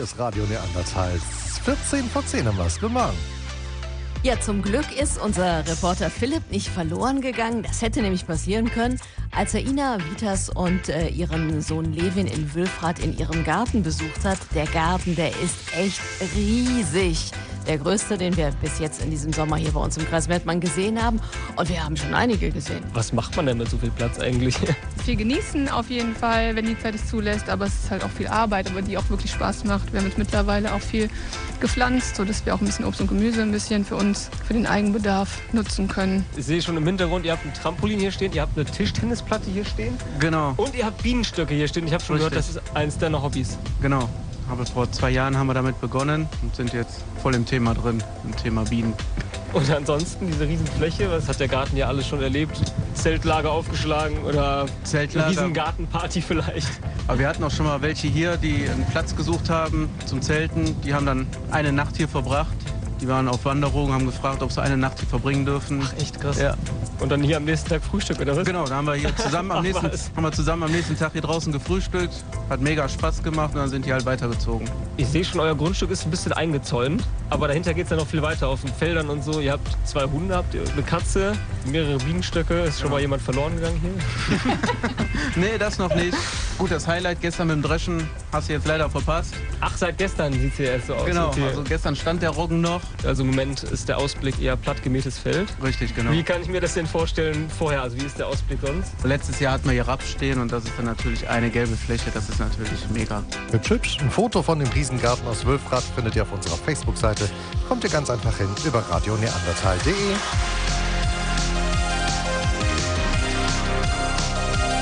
hier ist Radio Neandertal. 14 vor 10 haben wir es. Guten Morgen. Ja, zum Glück ist unser Reporter Philipp nicht verloren gegangen. Das hätte nämlich passieren können, als er Ina Vitas und ihren Sohn Levin in Wülfrath in ihrem Garten besucht hat. Der Garten, der ist echt riesig. Der größte, den wir bis jetzt in diesem Sommer hier bei uns im Kreis Mettmann gesehen haben. Und wir haben schon einige gesehen. Was macht man denn mit so viel Platz eigentlich? Viel genießen auf jeden Fall, wenn die Zeit es zulässt. Aber es ist halt auch viel Arbeit, aber die auch wirklich Spaß macht. Wir haben jetzt mittlerweile auch viel gepflanzt, sodass wir auch ein bisschen Obst und Gemüse ein bisschen für uns, für den Eigenbedarf nutzen können. Ich sehe schon im Hintergrund, ihr habt ein Trampolin hier stehen, ihr habt eine Tischtennisplatte hier stehen. Genau. Und ihr habt Bienenstöcke hier stehen. Ich habe schon gehört, das ist eins deiner Hobbys. Genau. Aber vor 2 Jahren haben wir damit begonnen und sind jetzt voll im Thema drin, im Thema Bienen. Und ansonsten diese Riesenfläche, was hat der Garten ja alles schon erlebt? Zeltlager aufgeschlagen oder Zeltlager. Eine Riesengartenparty vielleicht? Aber wir hatten auch schon mal welche hier, die einen Platz gesucht haben zum Zelten. Die haben dann eine Nacht hier verbracht. Die waren auf Wanderung, haben gefragt, ob sie eine Nacht hier verbringen dürfen. Ach, echt krass. Ja. Und dann hier am nächsten Tag Frühstück, oder was? Genau, da haben wir hier zusammen am nächsten Tag hier draußen gefrühstückt. Hat mega Spaß gemacht und dann sind die halt weitergezogen. Ich sehe schon, euer Grundstück ist ein bisschen eingezäunt. Aber dahinter geht es ja noch viel weiter auf den Feldern und so. Ihr habt 2 Hunde, habt ihr eine Katze, mehrere Bienenstöcke. Ist schon mal jemand verloren gegangen hier? Nee, das noch nicht. Gut, das Highlight gestern mit dem Dreschen hast du jetzt leider verpasst. Ach, seit gestern sieht es hier erst so aus. Genau, Okay. also gestern stand der Roggen noch. Also im Moment ist der Ausblick eher platt gemähtes Feld. Richtig, genau. Wie kann ich mir das denn vorstellen vorher? Also wie ist der Ausblick sonst? Letztes Jahr hatten wir hier Raps stehen und das ist dann natürlich eine gelbe Fläche. Das ist natürlich mega. Hübsch, hübsch. Ein Foto von dem Riesengarten aus Wülfrath findet ihr auf unserer Facebook-Seite. Kommt ihr ganz einfach hin über radioneandertal.de.